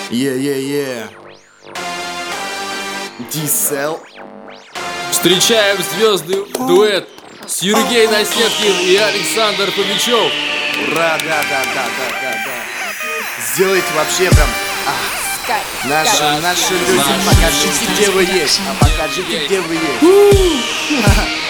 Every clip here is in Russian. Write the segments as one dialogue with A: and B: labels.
A: Е-е-е. Дисел.
B: Встречаем звезды дуэт Сергей Насеткин и Александр Фомичев.
A: Ура, да. Сделайте вообще прям наши люди, покажите, где вы есть. Покажите, где вы есть.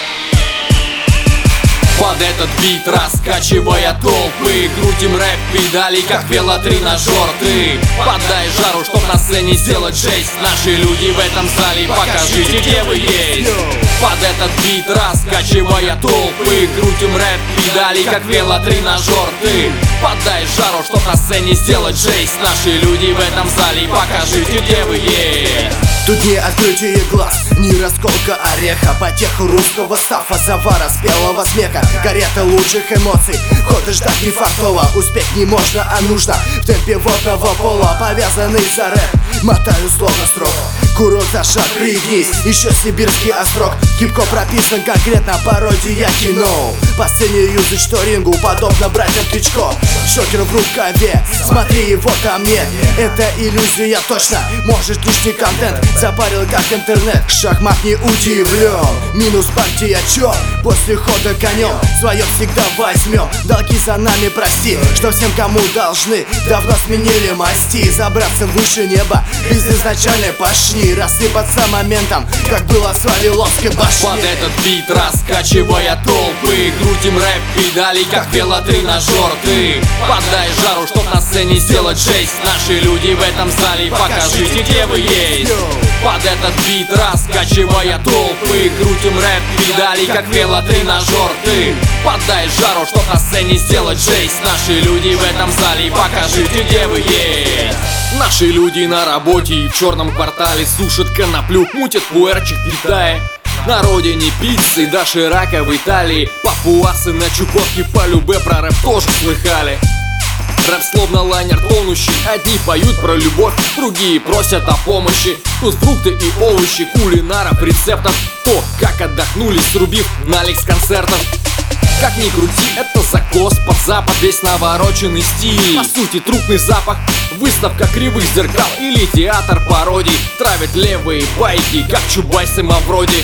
B: Под этот бит раскачивая толпы, крутим рэп-педали, как велотренажер. Ты подай жару, чтоб на сцене сделать жесть. Наши люди в этом зале, покажите, где вы есть. Под этот бит раскачивая толпы, крутим рэп-педали, как велотренажер. Ты подай жару, чтоб на сцене сделать жесть. Наши люди в этом зале, покажите, где вы есть.
A: Тут не открытие глаз, не расколка ореха, потеху русского стафа, завара спелого смеха, карета лучших эмоций. Ходишь так не фартово, успеть не можно, а нужно. В темпе водного пола, повязанный за рэп, мотаю словно строк. Курорт за шаг, пригнись, еще сибирский острог. Хип-хоп прописан конкретно, пародия кино. По сцене юзать что рингу, подобно братьям Кличко. Шокер в рукаве, смотри его там нет. Это иллюзия точно, может лишний контент. Запарил как интернет, шахмат не удивлен. Минус партия чё? После хода конем свое всегда возьмем. Долги за нами прости, что всем кому должны. Давно сменили масти, забраться выше неба без изначальной пашни. Рассыпаться моментом, как было с Вавилонской башни.
B: Под этот бит раскачивая толпы, крутим рэп-педали, как велотренажер. Ты подай жару, чтоб на сцене сделать жесть. Наши люди в этом зале, покажите, где вы есть. Под этот бит раскачивая толпы, крутим рэп-педали, как велотренажер. Ты подай жару, чтоб на сцене сделать жесть. Наши люди в этом зале, покажите, где вы есть. Наши люди на работе и в черном квартале сушат коноплю, мутят пуэрчик в Китае. На родине пиццы, доширака в Италии. Папуасы на Чукотке по любе про рэп тоже слыхали. Рэп словно лайнер тонущий. Одни поют про любовь, другие просят о помощи. Тут фрукты и овощи, кулинаров, рецептов. То, как отдохнули, срубив на лекс-концертов. Как ни крути, это закос под запад, весь навороченный стиль. По сути, трупный запах, выставка кривых зеркал или театр пародий. Травят левые байки, как Чубайс и Мавроди.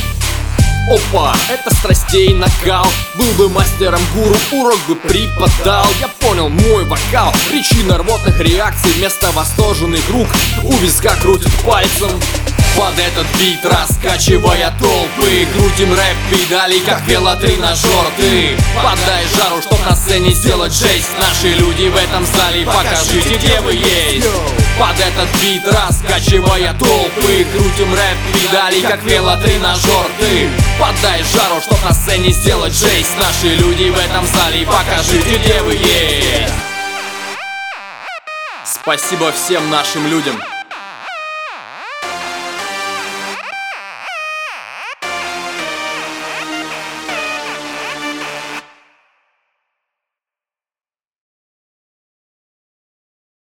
B: Опа, это страстей накал. Был бы мастером гуру, урок бы преподал. Я понял мой вокал, причина рвотных реакций. Вместо восторженных рук у виска крутит пальцем. Под этот бит раскачивая толпы, крутим рэп-педали, как велотренажер. Ты подай жару, чтоб на сцене сделать жесть. Наши люди в этом зале, покажите, где вы есть. Под этот бит раскачивая толпы, крутим рэп-педали, как велотренажер. Ты подай жару, чтоб на сцене сделать жесть. Наши люди в этом зале, покажите, где вы есть. Спасибо всем нашим людям.